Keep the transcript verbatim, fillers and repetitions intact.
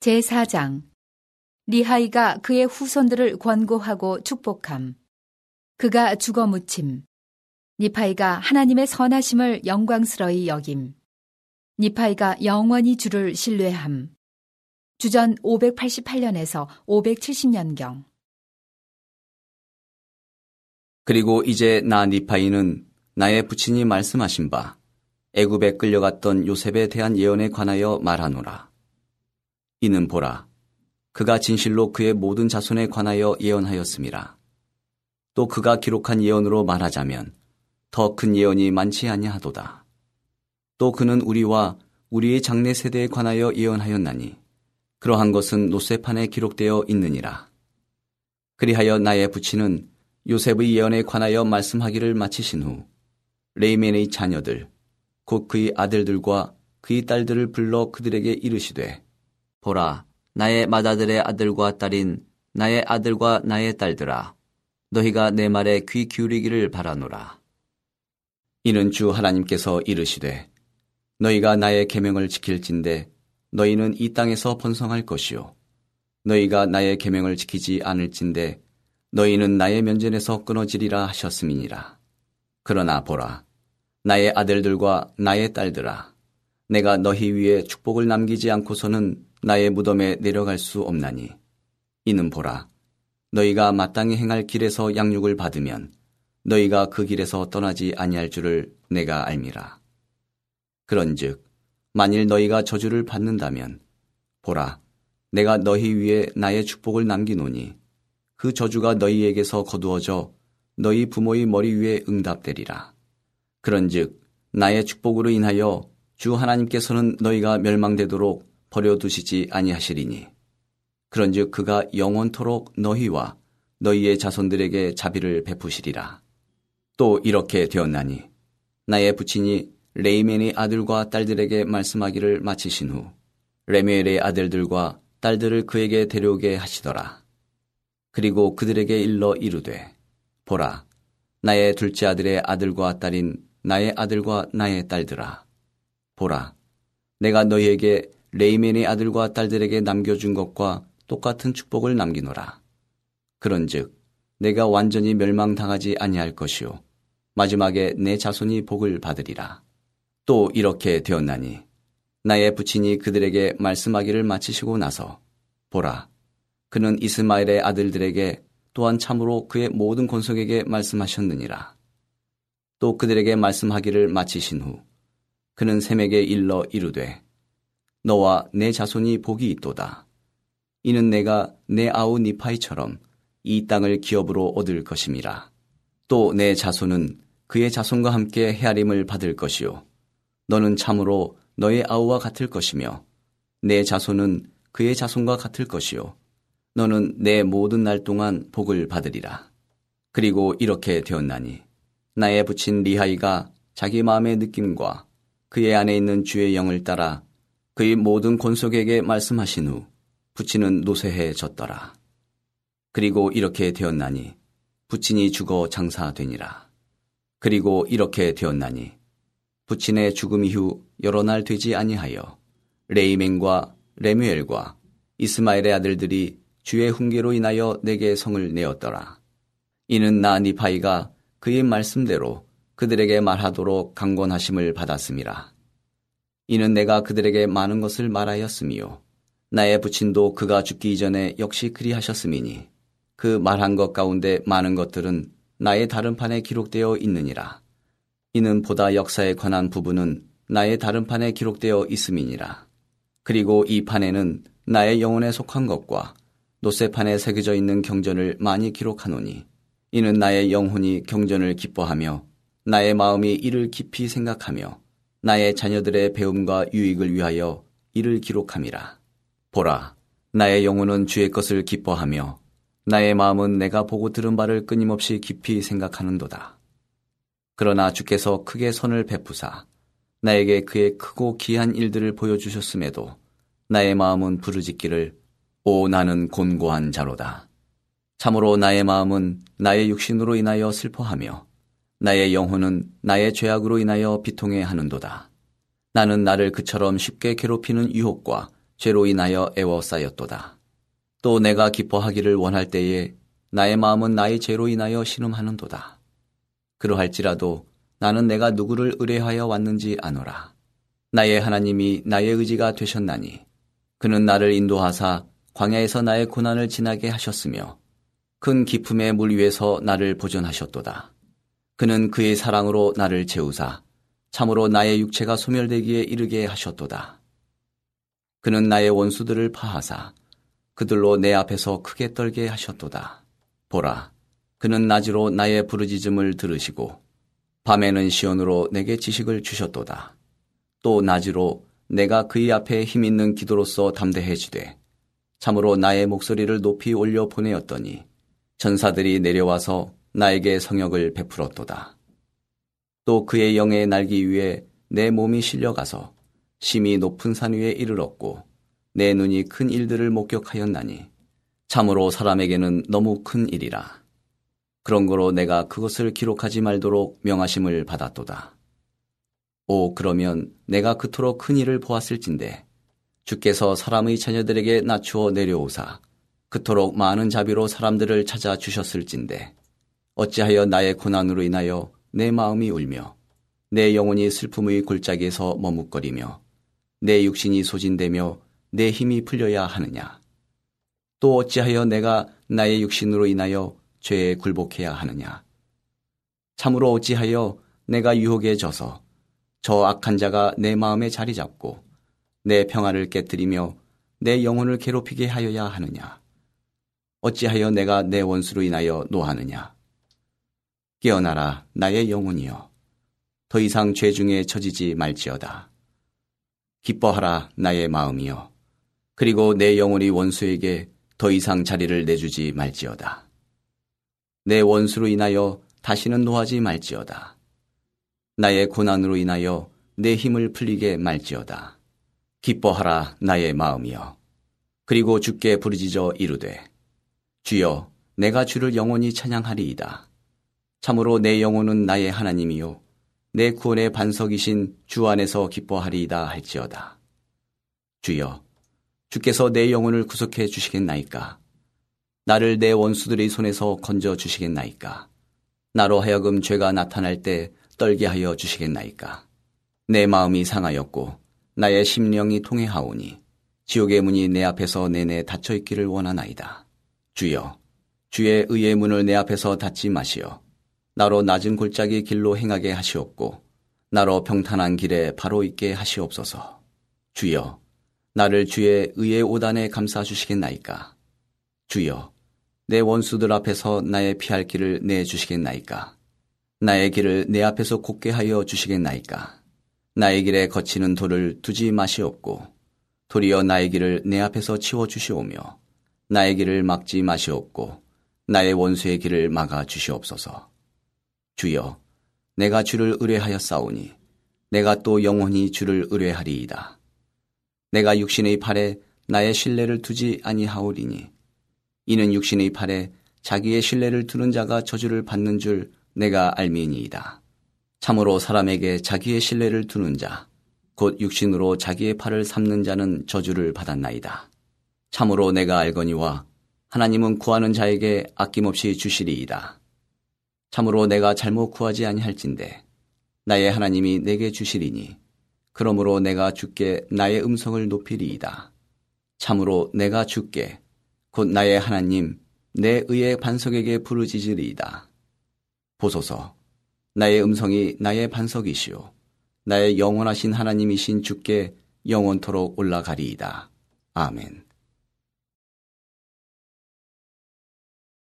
제사 장 리하이가 그의 후손들을 권고하고 축복함. 그가 죽어 묻힘. 니파이가 하나님의 선하심을 영광스러이 여김. 니파이가 영원히 주를 신뢰함. 주전 오백팔십팔 년에서 오백칠십 년경. 그리고 이제 나 니파이는 나의 부친이 말씀하신 바 애굽에 끌려갔던 요셉에 대한 예언에 관하여 말하노라. 이는 보라, 그가 진실로 그의 모든 자손에 관하여 예언하였음이라. 또 그가 기록한 예언으로 말하자면 더 큰 예언이 많지 아니하도다. 또 그는 우리와 우리의 장래 세대에 관하여 예언하였나니 그러한 것은 노쇠판에 기록되어 있느니라. 그리하여 나의 부친은 요셉의 예언에 관하여 말씀하기를 마치신 후 레이멘의 자녀들 곧 그의 아들들과 그의 딸들을 불러 그들에게 이르시되, 보라, 나의 맏아들의 아들과 딸인 나의 아들과 나의 딸들아, 너희가 내 말에 귀 기울이기를 바라노라. 이는 주 하나님께서 이르시되, 너희가 나의 계명을 지킬진대 너희는 이 땅에서 번성할 것이요, 너희가 나의 계명을 지키지 않을진대 너희는 나의 면전에서 끊어지리라 하셨음이니라. 그러나 보라, 나의 아들들과 나의 딸들아, 내가 너희 위에 축복을 남기지 않고서는 나의 무덤에 내려갈 수 없나니, 이는 보라, 너희가 마땅히 행할 길에서 양육을 받으면 너희가 그 길에서 떠나지 아니할 줄을 내가 알미라. 그런즉 만일 너희가 저주를 받는다면 보라, 내가 너희 위에 나의 축복을 남기노니 그 저주가 너희에게서 거두어져 너희 부모의 머리 위에 응답되리라. 그런즉 나의 축복으로 인하여 주 하나님께서는 너희가 멸망되도록 버려두시지 아니하시리니, 그런즉 그가 영원토록 너희와 너희의 자손들에게 자비를 베푸시리라. 또 이렇게 되었나니 나의 부친이 레이멘의 아들과 딸들에게 말씀하기를 마치신 후 레무엘의 아들들과 딸들을 그에게 데려오게 하시더라. 그리고 그들에게 일러 이르되, 보라, 나의 둘째 아들의 아들과 딸인 나의 아들과 나의 딸들아, 보라, 내가 너희에게 레이멘의 아들과 딸들에게 남겨준 것과 똑같은 축복을 남기노라. 그런즉 내가 완전히 멸망당하지 아니할 것이요, 마지막에 내 자손이 복을 받으리라. 또 이렇게 되었나니 나의 부친이 그들에게 말씀하기를 마치시고 나서 보라, 그는 이스마엘의 아들들에게 또한 참으로 그의 모든 권속에게 말씀하셨느니라. 또 그들에게 말씀하기를 마치신 후 그는 셈에게 일러 이르되, 너와 내 자손이 복이 있도다. 이는 내가 내 아우 니파이처럼 이 땅을 기업으로 얻을 것임이라. 또 내 자손은 그의 자손과 함께 헤아림을 받을 것이요, 너는 참으로 너의 아우와 같을 것이며 내 자손은 그의 자손과 같을 것이요, 너는 내 모든 날 동안 복을 받으리라. 그리고 이렇게 되었나니 나의 부친 리하이가 자기 마음의 느낌과 그의 안에 있는 주의 영을 따라 그의 모든 권속에게 말씀하신 후 부친은 노쇠해졌더라. 그리고 이렇게 되었나니 부친이 죽어 장사되니라. 그리고 이렇게 되었나니 부친의 죽음 이후 여러 날 되지 아니하여 레이멘과 레무엘과 이스마엘의 아들들이 주의 훈계로 인하여 내게 성을 내었더라. 이는 나 니파이가 그의 말씀대로 그들에게 말하도록 강권하심을 받았음이라. 이는 내가 그들에게 많은 것을 말하였으며 나의 부친도 그가 죽기 이전에 역시 그리하셨음이니 그 말한 것 가운데 많은 것들은 나의 다른 판에 기록되어 있느니라. 이는 보다 역사에 관한 부분은 나의 다른 판에 기록되어 있음이니라. 그리고 이 판에는 나의 영혼에 속한 것과 노쇠판에 새겨져 있는 경전을 많이 기록하노니, 이는 나의 영혼이 경전을 기뻐하며 나의 마음이 이를 깊이 생각하며 나의 자녀들의 배움과 유익을 위하여 이를 기록함이라. 보라, 나의 영혼은 주의 것을 기뻐하며 나의 마음은 내가 보고 들은 바를 끊임없이 깊이 생각하는도다. 그러나 주께서 크게 선을 베푸사 나에게 그의 크고 기이한 일들을 보여주셨음에도 나의 마음은 부르짖기를, 오 나는 곤고한 자로다. 참으로 나의 마음은 나의 육신으로 인하여 슬퍼하며 나의 영혼은 나의 죄악으로 인하여 비통해 하는도다. 나는 나를 그처럼 쉽게 괴롭히는 유혹과 죄로 인하여 애워싸였도다. 또 내가 기뻐하기를 원할 때에 나의 마음은 나의 죄로 인하여 신음하는도다. 그러할지라도 나는 내가 누구를 의뢰하여 왔는지 아노라. 나의 하나님이 나의 의지가 되셨나니 그는 나를 인도하사 광야에서 나의 고난을 지나게 하셨으며 큰 기품의 물 위에서 나를 보존하셨도다. 그는 그의 사랑으로 나를 채우사 참으로 나의 육체가 소멸되기에 이르게 하셨도다. 그는 나의 원수들을 파하사 그들로 내 앞에서 크게 떨게 하셨도다. 보라, 그는 낮으로 나의 부르짖음을 들으시고 밤에는 시온으로 내게 지식을 주셨도다. 또 낮으로 내가 그의 앞에 힘있는 기도로서 담대해지되 참으로 나의 목소리를 높이 올려 보내었더니 전사들이 내려와서 나에게 성역을 베풀었도다. 또 그의 영에 날기 위해 내 몸이 실려가서 심히 높은 산 위에 이르렀고 내 눈이 큰 일들을 목격하였나니 참으로 사람에게는 너무 큰 일이라. 그런 거로 내가 그것을 기록하지 말도록 명하심을 받았도다. 오, 그러면 내가 그토록 큰 일을 보았을진데 주께서 사람의 자녀들에게 낮추어 내려오사 그토록 많은 자비로 사람들을 찾아 주셨을진데 어찌하여 나의 고난으로 인하여 내 마음이 울며 내 영혼이 슬픔의 골짜기에서 머뭇거리며 내 육신이 소진되며 내 힘이 풀려야 하느냐. 또 어찌하여 내가 나의 육신으로 인하여 죄에 굴복해야 하느냐. 참으로 어찌하여 내가 유혹에 져서 저 악한 자가 내 마음에 자리 잡고 내 평화를 깨뜨리며 내 영혼을 괴롭히게 하여야 하느냐. 어찌하여 내가 내 원수로 인하여 노하느냐. 깨어나라 나의 영혼이여. 더 이상 죄 중에 처지지 말지어다. 기뻐하라 나의 마음이여. 그리고 내 영혼이 원수에게 더 이상 자리를 내주지 말지어다. 내 원수로 인하여 다시는 노하지 말지어다. 나의 고난으로 인하여 내 힘을 풀리게 말지어다. 기뻐하라 나의 마음이여. 그리고 주께 부르짖어 이르되 주여 내가 주를 영원히 찬양하리이다. 참으로 내 영혼은 나의 하나님이요 내 구원의 반석이신 주 안에서 기뻐하리이다 할지어다. 주여 주께서 내 영혼을 구속해 주시겠나이까. 나를 내 원수들의 손에서 건져 주시겠나이까. 나로 하여금 죄가 나타날 때 떨게 하여 주시겠나이까. 내 마음이 상하였고 나의 심령이 통회하오니 지옥의 문이 내 앞에서 내내 닫혀 있기를 원하나이다. 주여 주의 의의 문을 내 앞에서 닫지 마시어 나로 낮은 골짜기 길로 행하게 하시옵고 나로 평탄한 길에 바로 있게 하시옵소서. 주여 나를 주의 의의 오단에 감싸 주시겠나이까. 주여 내 원수들 앞에서 나의 피할 길을 내주시겠나이까. 나의 길을 내 앞에서 곱게 하여 주시겠나이까. 나의 길에 거치는 돌을 두지 마시옵고 도리어 나의 길을 내 앞에서 치워주시오며 나의 길을 막지 마시옵고 나의 원수의 길을 막아 주시옵소서. 주여 내가 주를 의뢰하였사오니 내가 또 영원히 주를 의뢰하리이다. 내가 육신의 팔에 나의 신뢰를 두지 아니하오리니 이는 육신의 팔에 자기의 신뢰를 두는 자가 저주를 받는 줄 내가 알미니이다. 참으로 사람에게 자기의 신뢰를 두는 자, 곧 육신으로 자기의 팔을 삼는 자는 저주를 받았나이다. 참으로 내가 알거니와 하나님은 구하는 자에게 아낌없이 주시리이다. 참으로 내가 잘못 구하지 아니할진대 나의 하나님이 내게 주시리니 그러므로 내가 주께 나의 음성을 높이리이다. 참으로 내가 주께 곧 나의 하나님 내 의의 반석에게 부르짖으리이다. 보소서 나의 음성이 나의 반석이시오 나의 영원하신 하나님이신 주께 영원토록 올라가리이다. 아멘.